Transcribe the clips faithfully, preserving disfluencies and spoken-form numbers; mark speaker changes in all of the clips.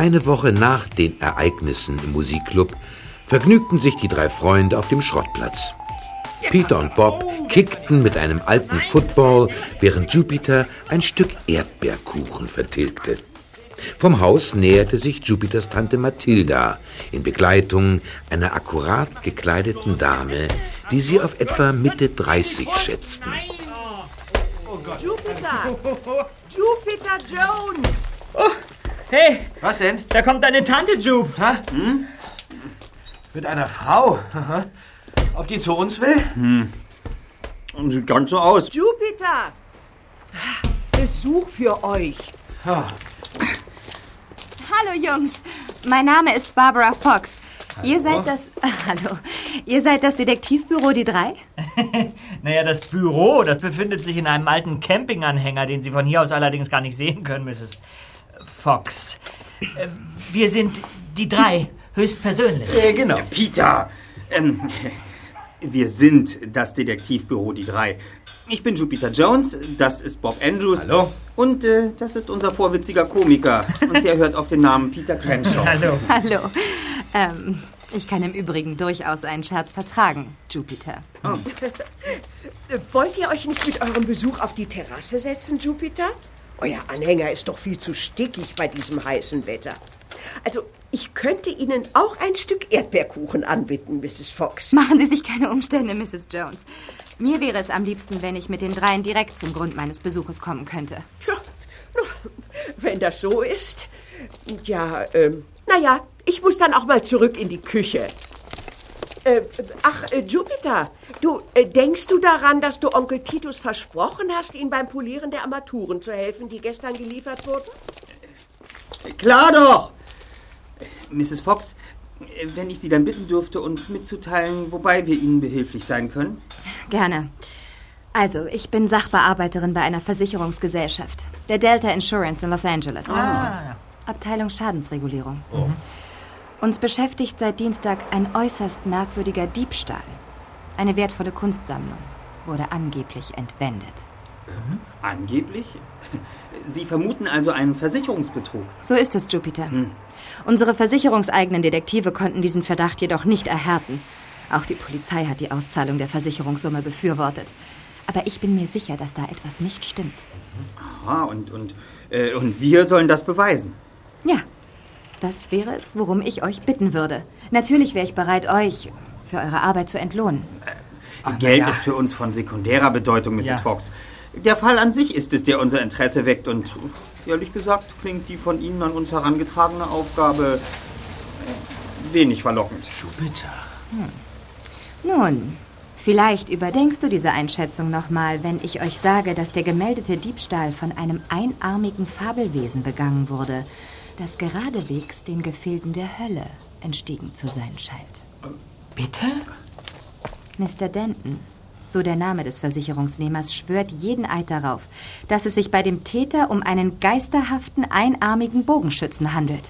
Speaker 1: Eine Woche nach den Ereignissen im Musikclub vergnügten sich die drei Freunde auf dem Schrottplatz. Peter und Bob kickten mit einem alten Football, während Jupiter ein Stück Erdbeerkuchen vertilgte. Vom Haus näherte sich Jupiters Tante Mathilda in Begleitung einer akkurat gekleideten Dame, die sie auf etwa Mitte dreißig schätzten.
Speaker 2: Jupiter! Jupiter Jones!
Speaker 3: Oh, hey!
Speaker 4: Was denn?
Speaker 3: Da kommt deine Tante, Jup.
Speaker 4: Ha? Hm? Mit einer Frau? Aha. Ob die zu uns will?
Speaker 5: Hm. Sieht ganz so aus.
Speaker 2: Jupiter! Besuch für euch.
Speaker 4: Ja.
Speaker 6: Hallo Jungs, mein Name ist Barbara Fox. Hallo. Ihr seid das... Äh, hallo. Ihr seid das Detektivbüro Die Drei?
Speaker 3: Naja, das Büro, das befindet sich in einem alten Campinganhänger, den Sie von hier aus allerdings gar nicht sehen können, Misses Fox. Äh, wir sind Die Drei, höchstpersönlich.
Speaker 4: Äh, genau.
Speaker 5: Ja, Peter, ähm, wir sind das Detektivbüro Die Drei. Ich bin Jupiter Jones, das ist Bob Andrews.
Speaker 4: Hallo.
Speaker 5: Und äh, das ist unser vorwitziger Komiker. Und der hört auf den Namen Peter Crenshaw.
Speaker 3: Hallo.
Speaker 6: Hallo. Ähm, ich kann im Übrigen durchaus einen Scherz vertragen, Jupiter.
Speaker 2: Oh. Wollt ihr euch nicht mit eurem Besuch auf die Terrasse setzen, Jupiter? Euer Anhänger ist doch viel zu stickig bei diesem heißen Wetter. Also, ich könnte Ihnen auch ein Stück Erdbeerkuchen anbieten, Misses Fox.
Speaker 6: Machen Sie sich keine Umstände, Misses Jones. Mir wäre es am liebsten, wenn ich mit den Dreien direkt zum Grund meines Besuches kommen könnte.
Speaker 2: Tja, wenn das so ist. Ja, ähm, naja, ich muss dann auch mal zurück in die Küche. Äh, ach, äh, Jupiter, du, äh, denkst du daran, dass du Onkel Titus versprochen hast, ihm beim Polieren der Armaturen zu helfen, die gestern geliefert wurden?
Speaker 5: Klar doch! Misses Fox, wenn ich Sie dann bitten dürfte, uns mitzuteilen, wobei wir Ihnen behilflich sein können?
Speaker 6: Gerne. Also, ich bin Sachbearbeiterin bei einer Versicherungsgesellschaft, der Delta Insurance in Los Angeles.
Speaker 3: Ah.
Speaker 6: Abteilung Schadensregulierung.
Speaker 4: Oh.
Speaker 6: Uns beschäftigt seit Dienstag ein äußerst merkwürdiger Diebstahl. Eine wertvolle Kunstsammlung wurde angeblich entwendet.
Speaker 5: Mhm. Angeblich? Sie vermuten also einen Versicherungsbetrug?
Speaker 6: So ist es, Jupiter.
Speaker 5: Hm.
Speaker 6: Unsere versicherungseigenen Detektive konnten diesen Verdacht jedoch nicht erhärten. Auch die Polizei hat die Auszahlung der Versicherungssumme befürwortet. Aber ich bin mir sicher, dass da etwas nicht stimmt.
Speaker 5: Aha, und, und, äh, und wir sollen das beweisen?
Speaker 6: Ja, das wäre es, worum ich euch bitten würde. Natürlich wäre ich bereit, euch für eure Arbeit zu entlohnen.
Speaker 5: Äh, Ach, Geld ja. ist für uns von sekundärer Bedeutung, Misses Ja. Fox. Der Fall an sich ist es, der unser Interesse weckt. Und ehrlich gesagt klingt die von Ihnen an uns herangetragene Aufgabe wenig verlockend.
Speaker 4: Jupiter.
Speaker 6: Hm. Nun, vielleicht überdenkst du diese Einschätzung nochmal, wenn ich euch sage, dass der gemeldete Diebstahl von einem einarmigen Fabelwesen begangen wurde, das geradewegs den Gefilden der Hölle entstiegen zu sein scheint.
Speaker 3: Bitte?
Speaker 6: Mister Denton, so der Name des Versicherungsnehmers, schwört jeden Eid darauf, dass es sich bei dem Täter um einen geisterhaften, einarmigen Bogenschützen handelt.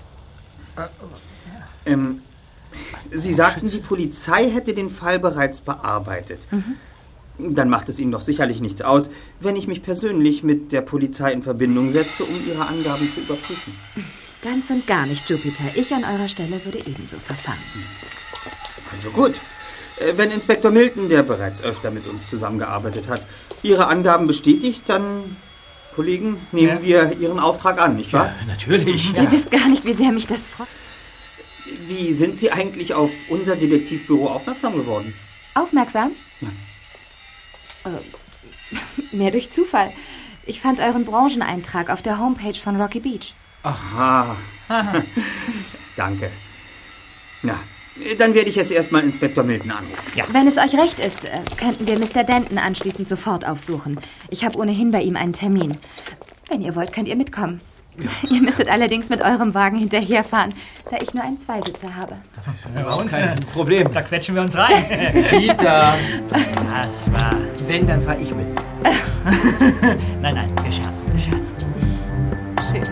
Speaker 5: Ähm, Sie sagten, die Polizei hätte den Fall bereits bearbeitet. Mhm. Dann macht es Ihnen doch sicherlich nichts aus, wenn ich mich persönlich mit der Polizei in Verbindung setze, um Ihre Angaben zu überprüfen.
Speaker 6: Ganz und gar nicht, Jupiter. Ich an eurer Stelle würde ebenso verfahren.
Speaker 5: Also gut. Wenn Inspektor Milton, der bereits öfter mit uns zusammengearbeitet hat, Ihre Angaben bestätigt, dann, Kollegen, nehmen ja. wir Ihren Auftrag an, nicht wahr?
Speaker 4: Ja, natürlich.
Speaker 6: Ihr ja. wisst gar nicht, wie sehr mich das freut.
Speaker 5: Wie sind Sie eigentlich auf unser Detektivbüro aufmerksam geworden?
Speaker 6: Aufmerksam?
Speaker 5: Ja.
Speaker 6: Äh, mehr durch Zufall. Ich fand euren Brancheneintrag auf der Homepage von Rocky Beach.
Speaker 5: Aha. Danke. Na, dann werde ich jetzt erstmal Inspektor Milton anrufen.
Speaker 6: Ja. Wenn es euch recht ist, könnten wir Mister Denton anschließend sofort aufsuchen. Ich habe ohnehin bei ihm einen Termin. Wenn ihr wollt, könnt ihr mitkommen. Ja. Ihr müsstet allerdings mit eurem Wagen hinterherfahren, da ich nur einen Zweisitzer habe.
Speaker 4: Ja, auch kein Problem.
Speaker 3: Da quetschen wir uns rein.
Speaker 4: Peter.
Speaker 3: Das war...
Speaker 4: Wenn, dann fahre ich mit.
Speaker 3: Nein, nein, wir scherzen, wir scherzen.
Speaker 6: Schön.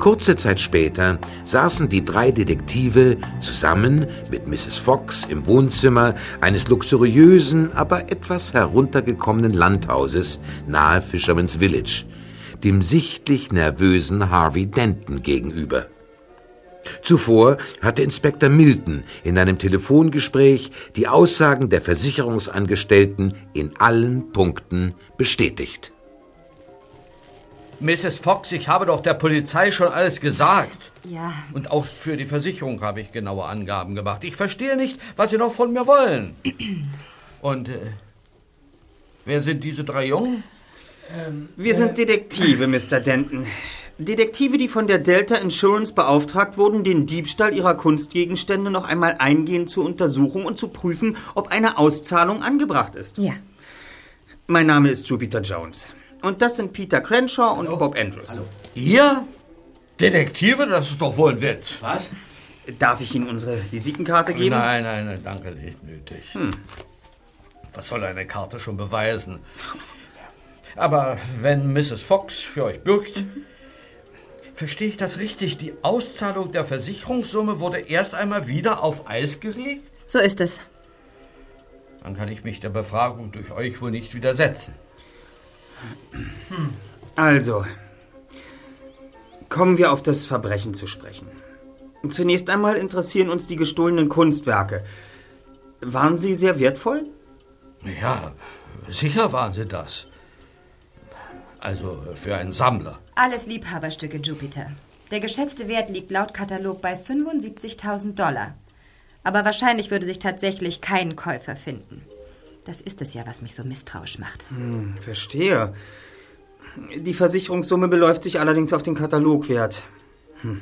Speaker 1: Kurze Zeit später saßen die drei Detektive zusammen mit Misses Fox im Wohnzimmer eines luxuriösen, aber etwas heruntergekommenen Landhauses nahe Fisherman's Village, dem sichtlich nervösen Harvey Denton gegenüber. Zuvor hatte Inspektor Milton in einem Telefongespräch die Aussagen der Versicherungsangestellten in allen Punkten bestätigt.
Speaker 7: Misses Fox, ich habe doch der Polizei schon alles gesagt.
Speaker 6: Ja.
Speaker 7: Und auch für die Versicherung habe ich genaue Angaben gemacht. Ich verstehe nicht, was Sie noch von mir wollen. Und äh, wer sind diese drei Jungen?
Speaker 5: Ähm, Wir äh, sind Detektive, Mister Denton. Detektive, die von der Delta Insurance beauftragt wurden, den Diebstahl ihrer Kunstgegenstände noch einmal eingehend zu untersuchen und zu prüfen, ob eine Auszahlung angebracht ist.
Speaker 6: Ja.
Speaker 5: Mein Name ist Jupiter Jones. Und das sind Peter Crenshaw und
Speaker 7: Hallo.
Speaker 5: Bob Andrews.
Speaker 7: Hallo. Ihr? Detektive? Das ist doch wohl ein Witz.
Speaker 4: Was?
Speaker 5: Darf ich Ihnen unsere Visitenkarte geben?
Speaker 7: Nein, nein, nein, danke, nicht nötig. Hm. Was soll eine Karte schon beweisen? Aber wenn Misses Fox für euch bürgt, mhm. verstehe ich das richtig? Die Auszahlung der Versicherungssumme wurde erst einmal wieder auf Eis gelegt?
Speaker 6: So ist es.
Speaker 7: Dann kann ich mich der Befragung durch euch wohl nicht widersetzen.
Speaker 5: Also, kommen wir auf das Verbrechen zu sprechen. Zunächst einmal interessieren uns die gestohlenen Kunstwerke. Waren sie sehr wertvoll?
Speaker 7: Ja, sicher waren sie das. Also für einen Sammler.
Speaker 6: Alles Liebhaberstücke, Jupiter. Der geschätzte Wert liegt laut Katalog bei fünfundsiebzigtausend Dollar. Aber wahrscheinlich würde sich tatsächlich kein Käufer finden. Das ist es ja, was mich so misstrauisch macht.
Speaker 5: Hm, verstehe. Die Versicherungssumme beläuft sich allerdings auf den Katalogwert. Hm.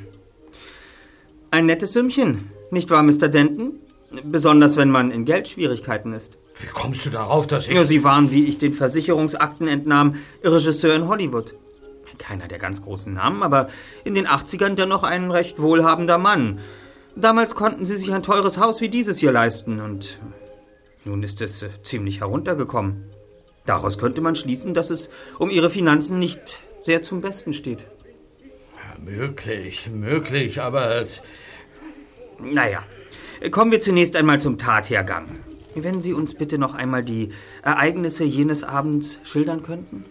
Speaker 5: Ein nettes Sümmchen, nicht wahr, Mister Denton? Besonders, wenn man in Geldschwierigkeiten ist.
Speaker 7: Wie kommst du darauf, dass ich...
Speaker 5: Ja, Sie waren, wie ich den Versicherungsakten entnahm, Regisseur in Hollywood. Keiner der ganz großen Namen, aber in den achtzigern dennoch ein recht wohlhabender Mann. Damals konnten Sie sich ein teures Haus wie dieses hier leisten und... Nun ist es äh, ziemlich heruntergekommen. Daraus könnte man schließen, dass es um Ihre Finanzen nicht sehr zum Besten steht.
Speaker 7: Ja, möglich, möglich, aber...
Speaker 5: Naja, kommen wir zunächst einmal zum Tathergang. Wenn Sie uns bitte noch einmal die Ereignisse jenes Abends schildern könnten?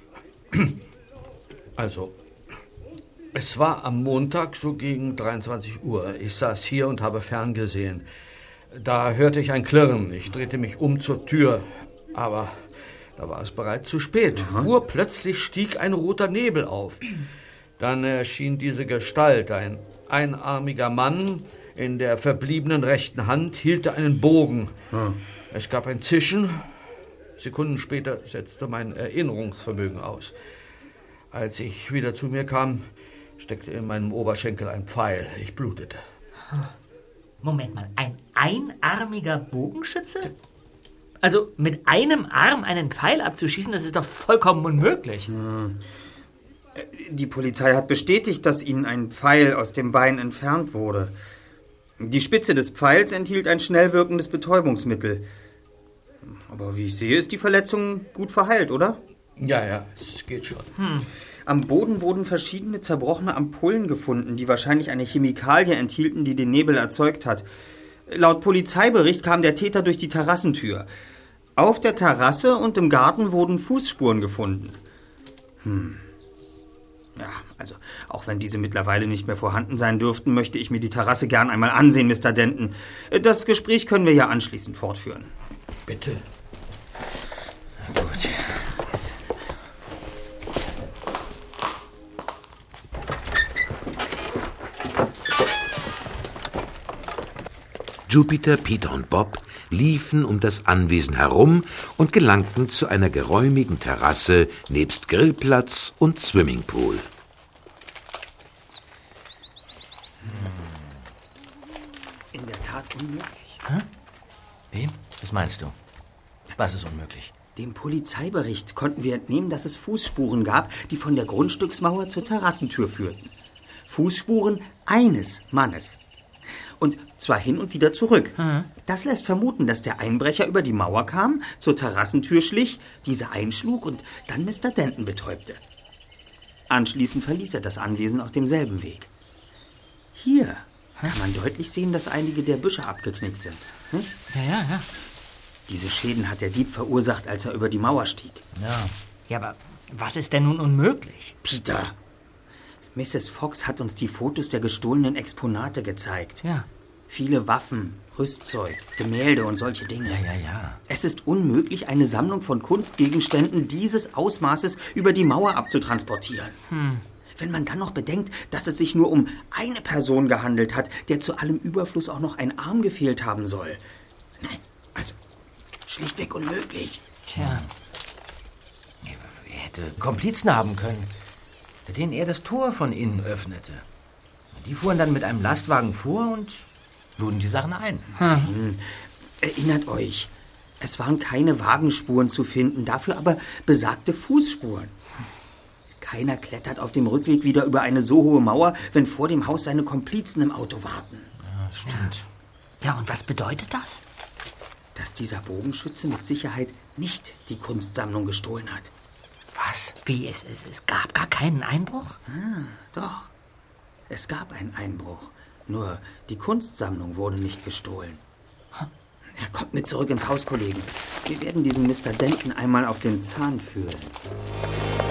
Speaker 7: Also, es war am Montag so gegen dreiundzwanzig Uhr. Ich saß hier und habe ferngesehen. Da hörte ich ein Klirren. Ich drehte mich um zur Tür, aber da war es bereits zu spät. Aha. Urplötzlich stieg ein roter Nebel auf. Dann erschien diese Gestalt, ein einarmiger Mann, in der verbliebenen rechten Hand hielt er einen Bogen. Hm. Es gab ein Zischen. Sekunden später setzte mein Erinnerungsvermögen aus. Als ich wieder zu mir kam, steckte in meinem Oberschenkel ein Pfeil. Ich blutete.
Speaker 3: Moment mal, ein einarmiger Bogenschütze? Also mit einem Arm einen Pfeil abzuschießen, das ist doch vollkommen unmöglich.
Speaker 5: Hm. Die Polizei hat bestätigt, dass Ihnen ein Pfeil aus dem Bein entfernt wurde. Die Spitze des Pfeils enthielt ein schnell wirkendes Betäubungsmittel. Aber wie ich sehe, ist die Verletzung gut verheilt, oder?
Speaker 7: Ja, ja, es geht schon.
Speaker 5: Hm. Am Boden wurden verschiedene zerbrochene Ampullen gefunden, die wahrscheinlich eine Chemikalie enthielten, die den Nebel erzeugt hat. Laut Polizeibericht kam der Täter durch die Terrassentür. Auf der Terrasse und im Garten wurden Fußspuren gefunden. Hm. Ja, also, auch wenn diese mittlerweile nicht mehr vorhanden sein dürften, möchte ich mir die Terrasse gern einmal ansehen, Mister Denton. Das Gespräch können wir ja anschließend fortführen.
Speaker 7: Bitte.
Speaker 5: Na gut.
Speaker 1: Jupiter, Peter und Bob liefen um das Anwesen herum und gelangten zu einer geräumigen Terrasse nebst Grillplatz und Swimmingpool.
Speaker 5: In der Tat unmöglich.
Speaker 4: Hä? Wem? Was meinst du? Was ist unmöglich?
Speaker 5: Dem Polizeibericht konnten wir entnehmen, dass es Fußspuren gab, die von der Grundstücksmauer zur Terrassentür führten. Fußspuren eines Mannes. Und zwar hin und wieder zurück. Mhm. Das lässt vermuten, dass der Einbrecher über die Mauer kam, zur Terrassentür schlich, diese einschlug und dann Mister Denton betäubte. Anschließend verließ er das Anwesen auf demselben Weg. Hier kann man deutlich sehen, dass einige der Büsche abgeknickt sind. Hm?
Speaker 3: Ja, ja, ja.
Speaker 5: Diese Schäden hat der Dieb verursacht, als er über die Mauer stieg.
Speaker 3: Ja. Ja, aber was ist denn nun unmöglich?
Speaker 5: Peter, Misses Fox hat uns die Fotos der gestohlenen Exponate gezeigt.
Speaker 3: Ja.
Speaker 5: Viele Waffen, Rüstzeug, Gemälde und solche Dinge.
Speaker 4: Ja, ja, ja.
Speaker 5: Es ist unmöglich, eine Sammlung von Kunstgegenständen dieses Ausmaßes über die Mauer abzutransportieren.
Speaker 3: Hm.
Speaker 5: Wenn man dann noch bedenkt, dass es sich nur um eine Person gehandelt hat, der zu allem Überfluss auch noch ein Arm gefehlt haben soll. Nein, also schlichtweg unmöglich.
Speaker 3: Tja.
Speaker 4: Er hätte Komplizen haben können, denen er das Tor von innen öffnete. Die fuhren dann mit einem Lastwagen vor und luden die Sachen ein.
Speaker 5: Hm. Erinnert euch, es waren keine Wagenspuren zu finden, dafür aber besagte Fußspuren. Keiner klettert auf dem Rückweg wieder über eine so hohe Mauer, wenn vor dem Haus seine Komplizen im Auto warten.
Speaker 4: Ja, das stimmt.
Speaker 3: Ja, und was bedeutet das?
Speaker 5: Dass dieser Bogenschütze mit Sicherheit nicht die Kunstsammlung gestohlen hat.
Speaker 3: Was? Wie, es, es, es gab gar keinen Einbruch?
Speaker 5: Ah, doch. Es gab einen Einbruch. Nur die Kunstsammlung wurde nicht gestohlen. Er kommt mit zurück ins Haus, Kollegen. Wir werden diesen Mister Denton einmal auf den Zahn fühlen.